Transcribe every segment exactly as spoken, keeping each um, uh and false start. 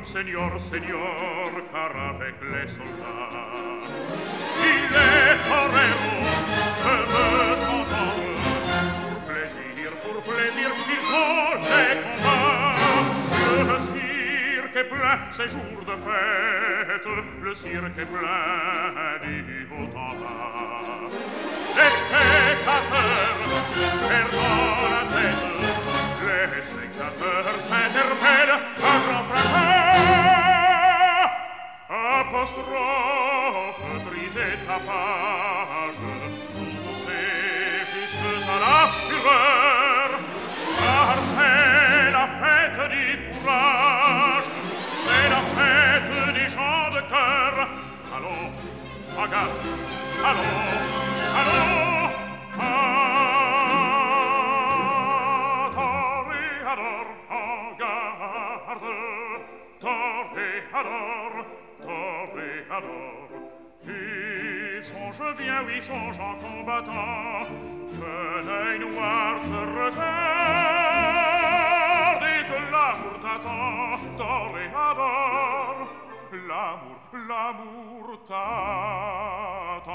Seigneur, Seigneur, car avec les soldats, il est torero, je veux s'entendre. Pour plaisir, pour plaisir, ils ont les combats. Le cirque est plein, c'est jour de fête, le cirque est plein du haut en bas. Les spectateurs perdent la tête, les spectateurs s'interpellent à grand fracas. Apostrophe, brisez ta page, poussez jusque à la fureur, car c'est la fête du courage, c'est la fête des gens de cœur. Allons, regarde, allons, allons, toréador, en garde, toréador, toréador. Et songe bien, oui, songe en combattant, que l'œil noir te regarde et que l'amour t'attend, toréador, l'amour, l'amour t'attend.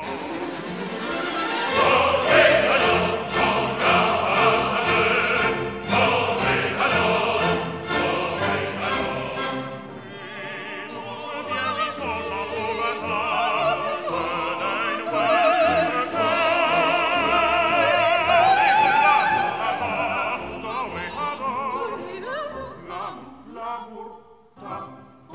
Toréador, en garde, toréador, toréador. Et songe bien, oui, songe en combattant, que l'œil noir te regarde et que l'amour t'attend, toréador, l'amour, l'amour t'attend.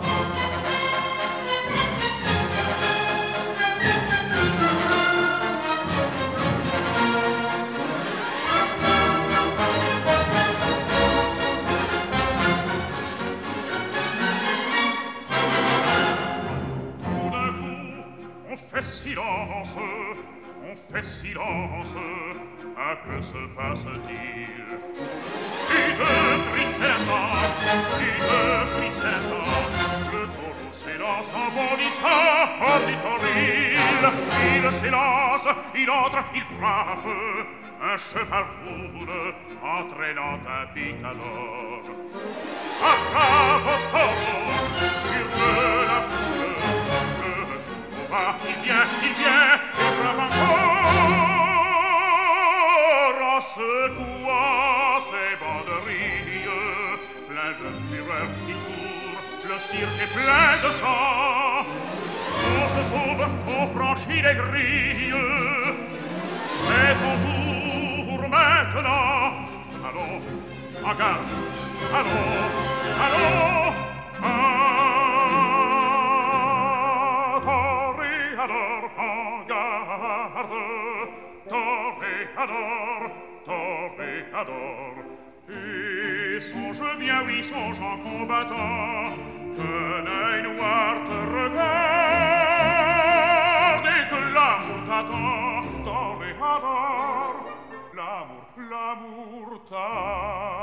On fait silence, on fait silence, à que se passe-t-il? Une crie s'élève, une crie s'élève, le taureau s'élance en bondissant hors du toril. Il s'élance, il entre, il frappe, un cheval roule, entraînant un picador. À bravo taureau, hurle la foule, va, il vient, il vient, et frappe encore en secouant ses banderilles. Plein de fureur, il court, le cirque est plein de sang. On se sauve, on franchit les grilles. C'est ton tour maintenant. Allons, en garde, allons, allons, toréador, en garde, toréador, toréador. Et songe bien, oui, songe en combattant, que l'œil noir te regarde et que l'amour t'attend, toréador, l'amour, l'amour t'attend.